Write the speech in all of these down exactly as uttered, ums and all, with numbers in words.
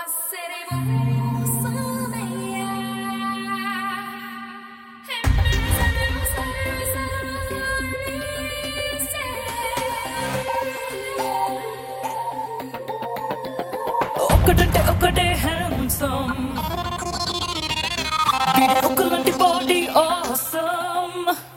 ఒకటంటే ఒకటే హ్యాండ్సమ్ వీడి ఒకలాంటి బాడీ ఆసమ్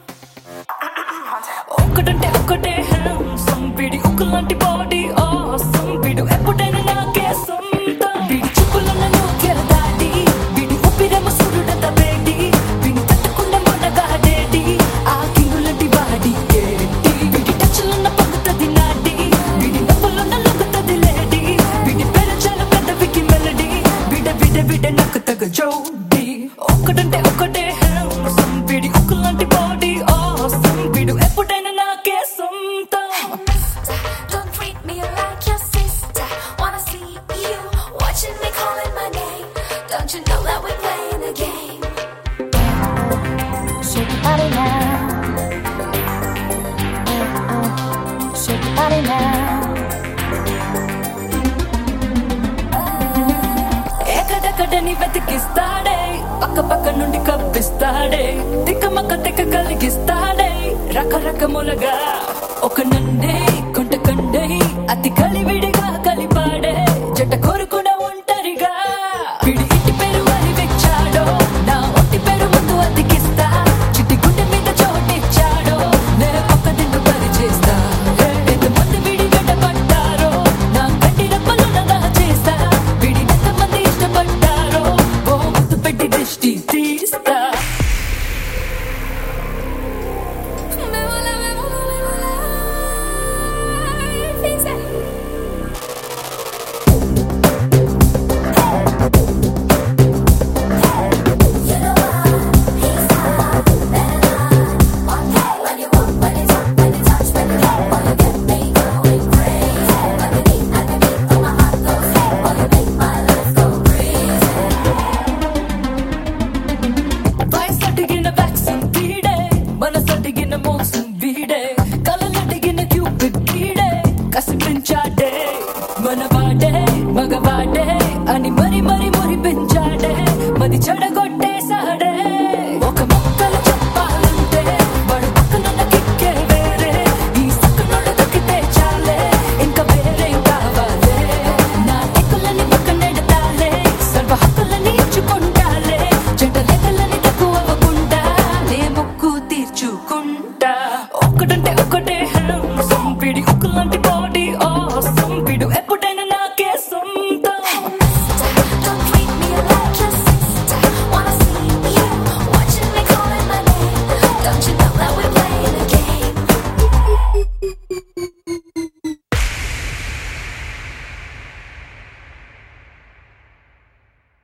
ఒకటంటే ఒకటే హ్యాండ్సమ్ వీడి ఒకలాంటి బాడీ ఆసమ్ వీడు ఎప్పుడైనా నాకే సొంతం వీడి చూపులను నోకే దాటి వీడి ఊపిరేమో సూర్యుడంత వేడి వీడి తట్టకుండా మొనగాడేటి ఆ కింగులంటి వాడి ఏటి వీడి టచ్లున్న పగుతది నాటి వీడి నవ్వులున్న లొంగుతది లేడి వీడి పేరు చాలా పెద్దవికి మెలడీ వీడ వీడ వీడ నాకు తగ జోడి ఒకటంటే ఒకటే హ్యాండ్సమ్ వీడి ఒకలాంటి బాడీ ఆసమ్ వీడు ఎప్పుడైనా నాకే సొంతం. Don't treat me like your sister. Wanna see you watching me calling my name. Don't you know that we're playing a game? Shake your body now. Uh, uh, shake your body now. ఎక్కడెక్కడని వెతికిస్తాడే పక్క పక్క నుండి కప్పిస్తాడే తిక్కమక్క తిక్క కలిగిస్తాడే రకరకములుగా ఒక నన్నే